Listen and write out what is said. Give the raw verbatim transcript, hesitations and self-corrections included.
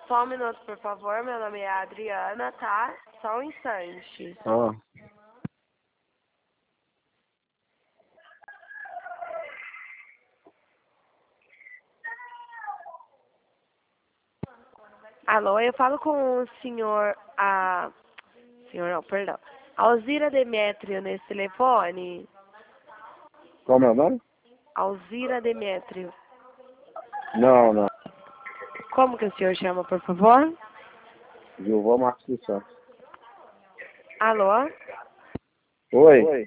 Só um minuto, por favor. Meu nome é Adriana, tá? Só um instante. Ah. Alô, eu falo com o senhor... A... Senhor, não, perdão. Alzira Demétrio nesse telefone? Qual é o meu nome? Alzira Demétrio. Não, não. Como que o senhor chama, por favor? Gilvão Marcos dos Santos. Alô? Oi. Oi.